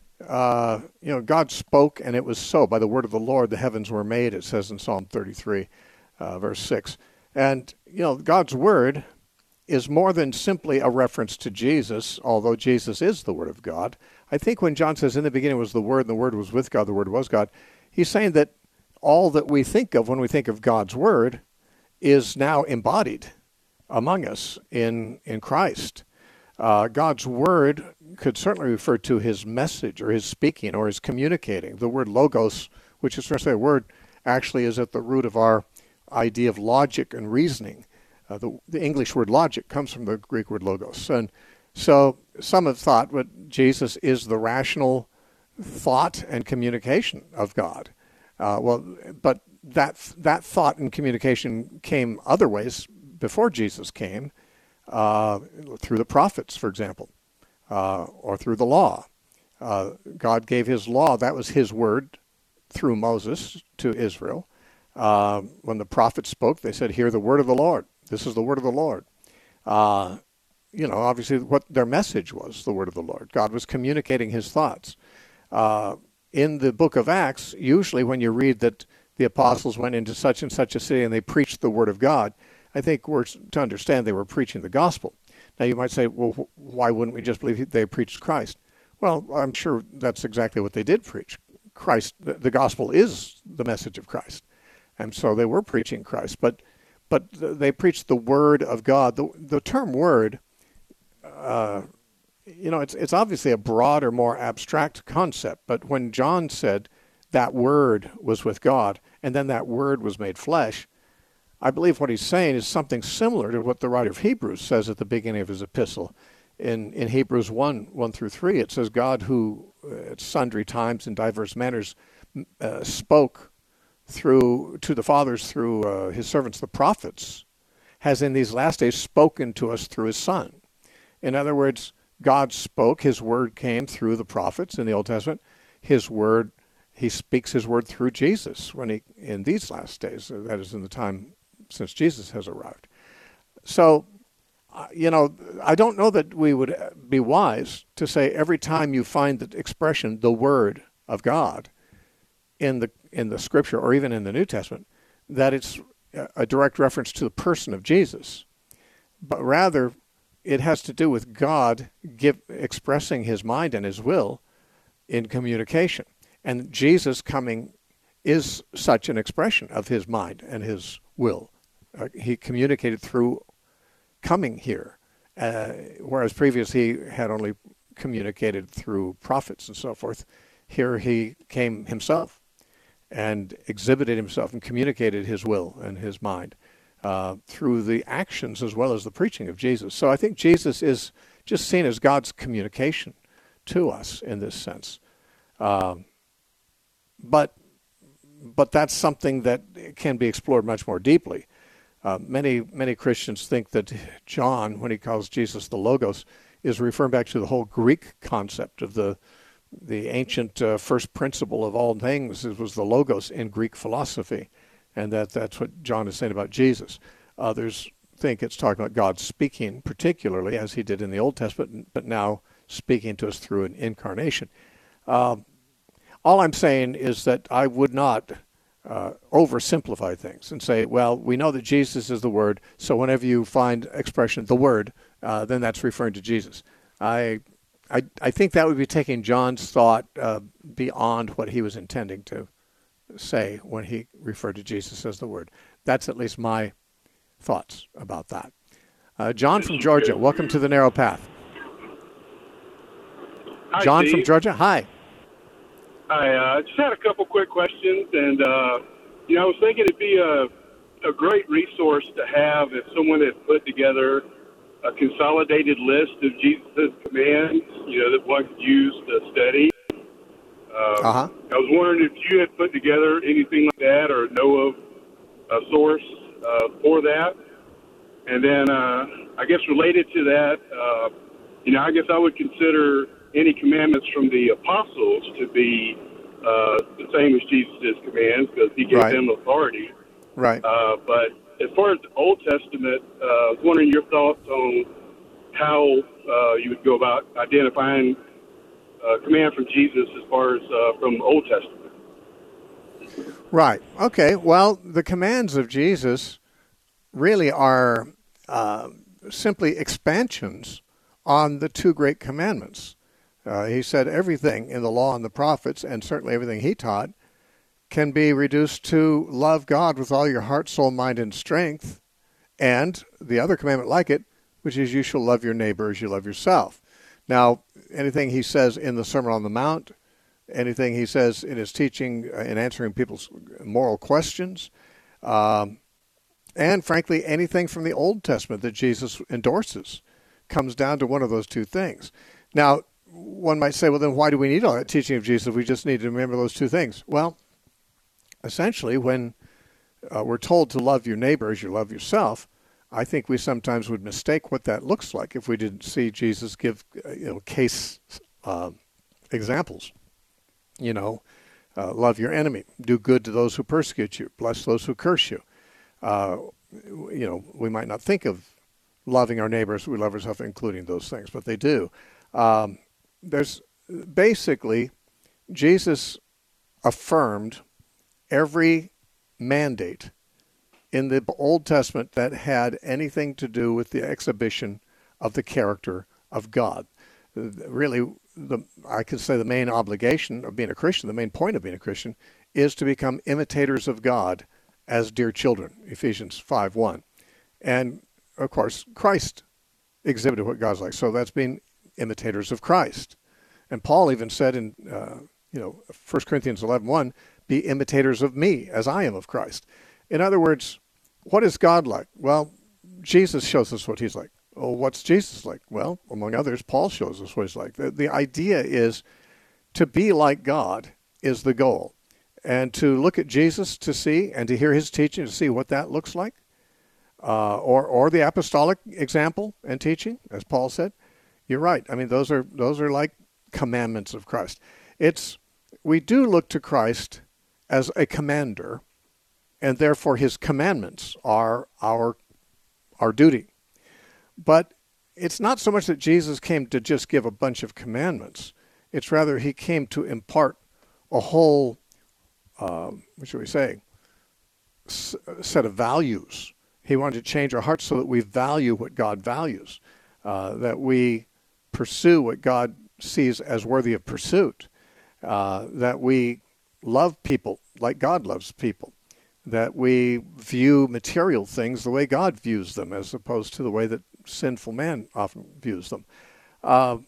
Uh, you know, God spoke, and it was so. By the word of the Lord, the heavens were made, it says in Psalm thirty-three, uh, verse six. And, you know, God's word is more than simply a reference to Jesus, although Jesus is the Word of God. I think when John says, in the beginning was the Word, and the Word was with God, the Word was God, he's saying that all that we think of when we think of God's Word is now embodied among us in, in Christ. Uh, God's Word could certainly refer to his message or his speaking or his communicating. The word logos, which is translated a word, actually is at the root of our idea of logic and reasoning. Uh, the, the English word logic comes from the Greek word logos. And so some have thought that Jesus is the rational thought and communication of God. Uh, well, but that that thought and communication came other ways before Jesus came, uh, through the prophets, for example, uh, or through the law. Uh, God gave his law. That was his word through Moses to Israel. Uh, when the prophets spoke, they said, hear the word of the Lord. This is the word of the Lord. Uh, you know, obviously what their message was, the word of the Lord. God was communicating his thoughts. Uh, in the book of Acts, usually when you read that the apostles went into such and such a city and they preached the word of God, I think we're to understand they were preaching the gospel. Now you might say, well, why wouldn't we just believe they preached Christ? Well, I'm sure that's exactly what they did preach. Christ, the gospel is the message of Christ. And so they were preaching Christ, but but they preached the word of God. The, the term word, uh, you know, it's it's obviously a broader, more abstract concept. But when John said that word was with God, and then that word was made flesh, I believe what he's saying is something similar to what the writer of Hebrews says at the beginning of his epistle. In, in Hebrews one, one through three, it says, God who uh, at sundry times in diverse manners uh, spoke through to the fathers through uh, his servants, the prophets, has in these last days spoken to us through his Son. In other words, God spoke, his word came through the prophets in the Old Testament. His word, he speaks his word through Jesus when he, in these last days, that is in the time since Jesus has arrived. So, uh, you know, I don't know that we would be wise to say every time you find the expression, the word of God, in the in the scripture or even in the New Testament, that it's a direct reference to the person of Jesus. But rather, it has to do with God give, expressing his mind and his will in communication. And Jesus coming is such an expression of his mind and his will. Uh, he communicated through coming here, uh, whereas previously he had only communicated through prophets and so forth. Here he came himself and exhibited himself and communicated his will and his mind uh, through the actions as well as the preaching of Jesus. So I think Jesus is just seen as God's communication to us in this sense. Um, but but that's something that can be explored much more deeply. Uh, many many Christians think that John, when he calls Jesus the Logos, is referring back to the whole Greek concept of the the ancient uh, first principle of all things. It was the Logos in Greek philosophy, and that that's what John is saying about Jesus. Others think it's talking about God speaking, particularly as he did in the Old Testament, but now speaking to us through an incarnation. Uh, all I'm saying is that I would not uh, oversimplify things and say, well, we know that Jesus is the Word, so whenever you find expression, the Word, uh, then that's referring to Jesus. I I, I think that would be taking John's thought uh, beyond what he was intending to say when he referred to Jesus as the Word. That's at least my thoughts about that. Uh, John from Georgia, welcome to the Narrow Path. Hi, John Steve. from Georgia, hi. I uh, just had a couple quick questions, and uh, you know, I was thinking it'd be a, a great resource to have if someone had put together a consolidated list of Jesus' commands, you know, that one could use to study. Uh, uh-huh. I was wondering if you had put together anything like that or know of a source uh, for that. And then uh, I guess related to that, uh, you know, I guess I would consider any commandments from the apostles to be uh, the same as Jesus' commands because he gave right. them authority. Right. Uh, but as far as the Old Testament, uh, I was wondering your thoughts on how uh, you would go about identifying a command from Jesus as far as uh, from the Old Testament. Right. Okay. Well, the commands of Jesus really are uh, simply expansions on the two great commandments. Uh, he said everything in the law and the prophets, and certainly everything he taught, can be reduced to love God with all your heart, soul, mind, and strength, and the other commandment like it, which is you shall love your neighbor as you love yourself. Now, anything he says in the Sermon on the Mount, anything he says in his teaching, uh, in answering people's moral questions, um, and frankly, anything from the Old Testament that Jesus endorses comes down to one of those two things. Now, one might say, well, then why do we need all that teaching of Jesus if we just need to remember those two things? Well, essentially, when uh, we're told to love your neighbor as you love yourself, I think we sometimes would mistake what that looks like if we didn't see Jesus give, uh, you know, case uh, examples. You know, uh, love your enemy, do good to those who persecute you, bless those who curse you. Uh, you know, we might not think of loving our neighbors, we love ourselves, including those things, but they do. Um, there's basically, Jesus affirmed every mandate in the Old Testament that had anything to do with the exhibition of the character of God. Really, the I could say the main obligation of being a Christian, the main point of being a Christian, is to become imitators of God as dear children, Ephesians five one. And, of course, Christ exhibited what God's like. So that's being imitators of Christ. And Paul even said in, uh, you know, First Corinthians eleven one, be imitators of me as I am of Christ. In other words, what is God like? Well, Jesus shows us what he's like. well, what's Jesus like? Well, among others, Paul shows us what he's like. The, the idea is to be like God is the goal. And to look at Jesus to see and to hear his teaching to see what that looks like. Uh, or or the apostolic example and teaching, as Paul said. You're right. I mean, those are those are like commandments of Christ. It's we do look to Christ as a commander, and therefore his commandments are our our duty. But it's not so much that Jesus came to just give a bunch of commandments. It's rather he came to impart a whole, uh, what should we say, s- set of values. He wanted to change our hearts so that we value what God values, uh, that we pursue what God sees as worthy of pursuit, uh, that we love people like God loves people, that we view material things the way God views them as opposed to the way that sinful man often views them. Uh,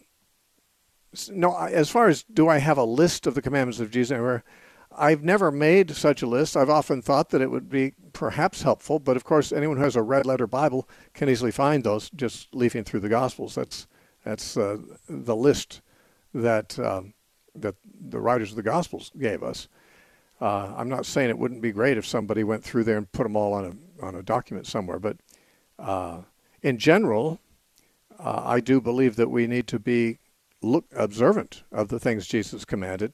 no, as far as do I have a list of the commandments of Jesus, I've never made such a list. I've often thought that it would be perhaps helpful, but of course anyone who has a red letter Bible can easily find those just leafing through the Gospels. That's that's uh, the list that um, that the writers of the Gospels gave us. Uh, I'm not saying it wouldn't be great if somebody went through there and put them all on a on a document somewhere, but uh, in general, uh, I do believe that we need to be look observant of the things Jesus commanded.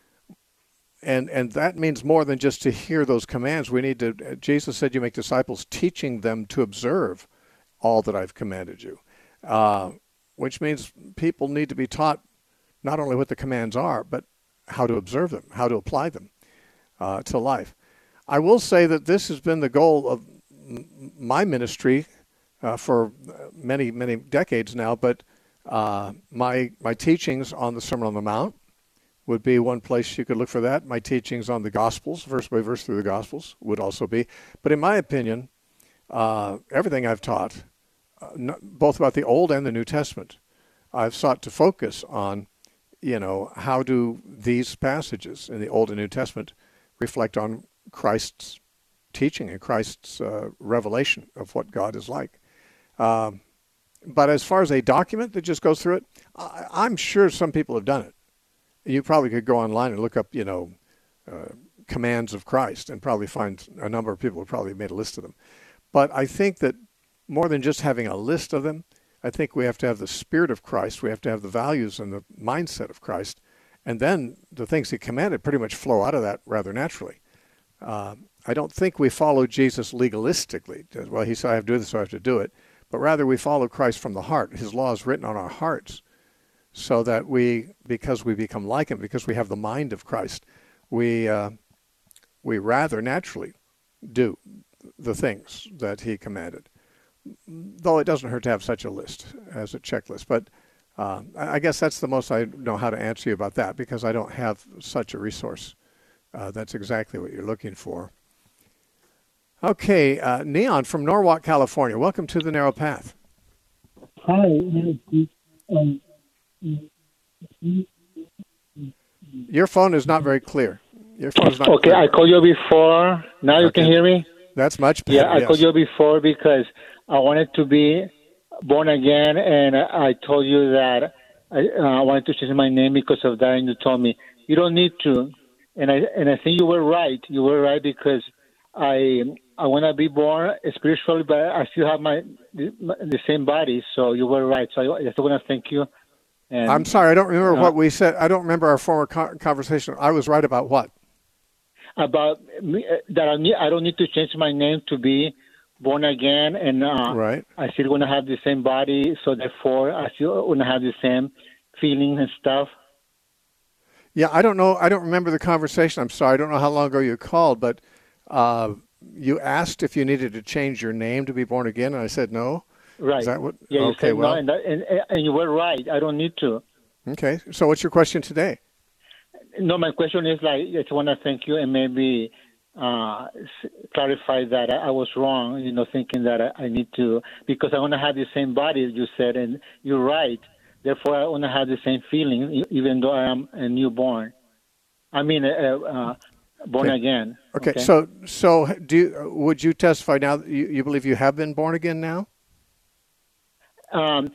And and that means more than just to hear those commands. We need to, Jesus said, you make disciples, teaching them to observe all that I've commanded you. Uh, which means people need to be taught not only what the commands are, but how to observe them, how to apply them uh, to life. I will say that this has been the goal of m- my ministry uh, for many, many decades now, but uh, my my teachings on the Sermon on the Mount would be one place you could look for that. My teachings on the Gospels, verse by verse through the Gospels, would also be. But in my opinion, uh, everything I've taught, uh, not, both about the Old and the New Testament, I've sought to focus on, you know, how do these passages in the Old and New Testament reflect on Christ's teaching and Christ's uh, revelation of what God is like. Um, but as far as a document that just goes through it, I, I'm sure some people have done it. You probably could go online and look up, you know, uh, commands of Christ and probably find a number of people who probably made a list of them. But I think that more than just having a list of them, I think we have to have the Spirit of Christ. We have to have the values and the mindset of Christ. And then the things he commanded pretty much flow out of that rather naturally. Uh, I don't think we follow Jesus legalistically. Well, he said, I have to do this, so I have to do it. But rather we follow Christ from the heart. His law is written on our hearts. So that we, because we become like him, because we have the mind of Christ, we uh, we rather naturally do the things that he commanded. Though it doesn't hurt to have such a list as a checklist. But uh, I guess that's the most I know how to answer you about that, because I don't have such a resource. Uh, that's exactly what you're looking for. Okay, uh, Neon from Norwalk, California. Welcome to the Narrow Path. Hi. Um, Your phone is not very clear. Your phone is not okay, clear. I called you before. Now you Okay. can hear me? That's much better. Yeah, I yes. called you before because I wanted to be born again, and I told you that I, uh, I wanted to change my name because of that, and you told me you don't need to. And I and I think you were right. You were right because I I want to be born spiritually, but I still have my the, the same body. So you were right. So I just want to thank you. And, I'm sorry, I don't remember uh, what we said. I don't remember our former co- conversation. I was right about what? About me, that I, need, I don't need to change my name to be born again, and uh, Right. I still want to have the same body, so therefore I still want to have the same feelings and stuff. Yeah, I don't know. I don't remember the conversation. I'm sorry. I don't know how long ago you called, but uh, you asked if you needed to change your name to be born again, and I said no. Right. Is that what? Yeah, you okay, said well. no, and, that, and, and you were right. I don't need to. Okay. So what's your question today? No, my question is like, I just want to thank you and maybe uh, clarify that I, I was wrong, you know, thinking that I, I need to, because I want to have the same body, you said, and you're right. Therefore, I want to have the same feeling, even though I am a newborn. I mean, uh, uh, born Okay. again. Okay. So, so do you, would you testify now that you, you believe you have been born again now? Um,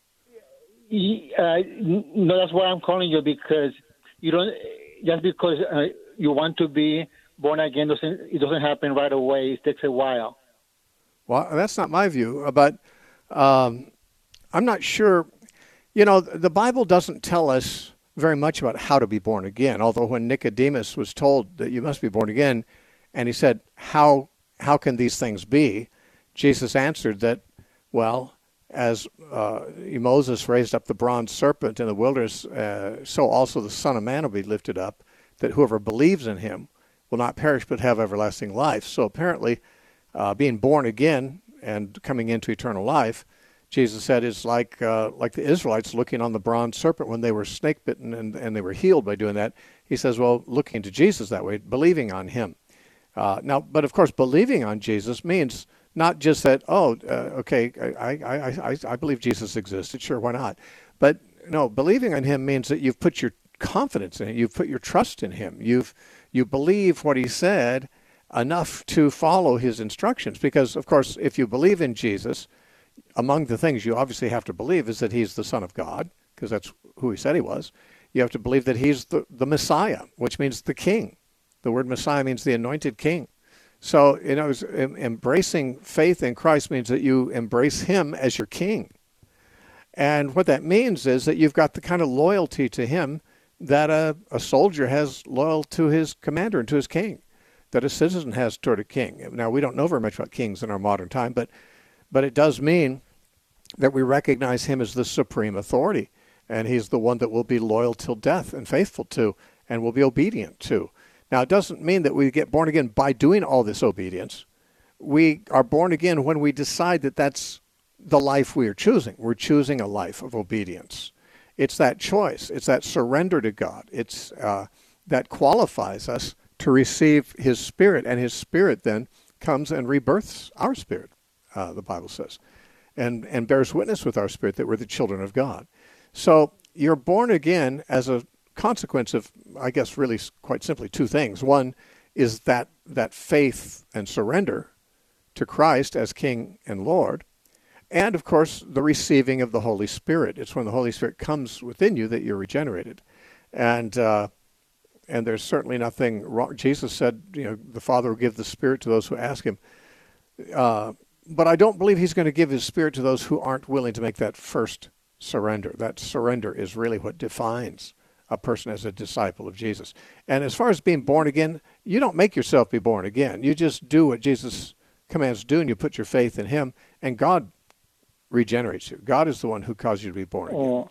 uh, no, that's why I'm calling you, because you don't just because uh, you want to be born again doesn't it doesn't happen right away. It takes a while. Well, that's not my view, but um, I'm not sure. You know, the Bible doesn't tell us very much about how to be born again. Although when Nicodemus was told that you must be born again, and he said, "How how can these things be?" Jesus answered that, well, as uh, Moses raised up the bronze serpent in the wilderness, uh, so also the Son of Man will be lifted up, that whoever believes in him will not perish but have everlasting life. So apparently, uh, being born again and coming into eternal life, Jesus said, is like uh, like the Israelites looking on the bronze serpent when they were snake bitten and, and they were healed by doing that. He says, well, looking to Jesus that way, believing on him. Uh, now, but of course, believing on Jesus means not just that, oh, uh, okay, I, I, I, I believe Jesus existed, sure, why not? But no, believing on him means that you've put your confidence in him, you've put your trust in him, you've you believe what he said enough to follow his instructions. Because, of course, if you believe in Jesus, among the things you obviously have to believe is that he's the Son of God, because that's who he said he was. You have to believe that he's the, the Messiah, which means the King. The word Messiah means the anointed King. So, you know, embracing faith in Christ means that you embrace him as your king. And what that means is that you've got the kind of loyalty to him that a, a soldier has loyal to his commander and to his king, that a citizen has toward a king. Now, we don't know very much about kings in our modern time, but but it does mean that we recognize him as the supreme authority, and he's the one that we'll be loyal till death and faithful to and will be obedient to. Now, it doesn't mean that we get born again by doing all this obedience. We are born again when we decide that that's the life we are choosing. We're choosing a life of obedience. It's that choice. It's that surrender to God. It's uh, that qualifies us to receive his Spirit, and his Spirit then comes and rebirths our spirit, uh, the Bible says, and, and bears witness with our spirit that we're the children of God. So you're born again as a consequence of, I guess, really quite simply two things. One is that that faith and surrender to Christ as King and Lord, and of course the receiving of the Holy Spirit. It's when the Holy Spirit comes within you that you're regenerated, and uh, and there's certainly nothing wrong. Jesus said, you know, the Father will give the Spirit to those who ask him, uh, but I don't believe he's going to give his Spirit to those who aren't willing to make that first surrender. That surrender is really what defines a person as a disciple of Jesus. And as far as being born again, you don't make yourself be born again. You just do what Jesus commands to do, and you put your faith in him, and God regenerates you. God is the one who caused you to be born again. Oh.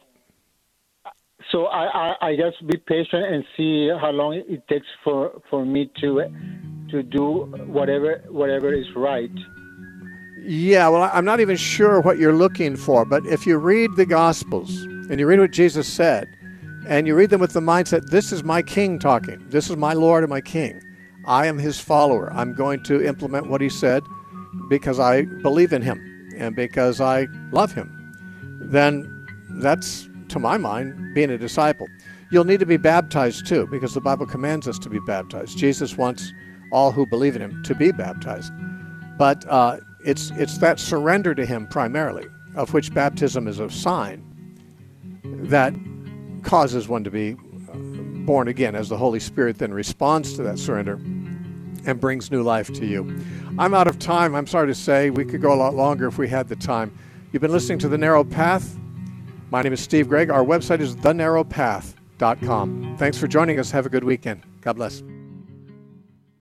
So I, I, I just be patient and see how long it takes for, for me to to do whatever whatever is right. Yeah, well, I'm not even sure what you're looking for, but if you read the Gospels and you read what Jesus said, and you read them with the mindset, this is my King talking. This is my Lord and my King. I am his follower. I'm going to implement what he said because I believe in him and because I love him. Then that's, to my mind, being a disciple. You'll need to be baptized too, because the Bible commands us to be baptized. Jesus wants all who believe in him to be baptized. But uh, it's it's that surrender to him primarily, of which baptism is a sign, that causes one to be born again, as the Holy Spirit then responds to that surrender and brings new life to you. I'm out of time. I'm sorry to say. We could go a lot longer if we had the time. You've been listening to The Narrow Path. My name is Steve Gregg. Our website is the narrow path dot com. Thanks for joining us. Have a good weekend. God bless.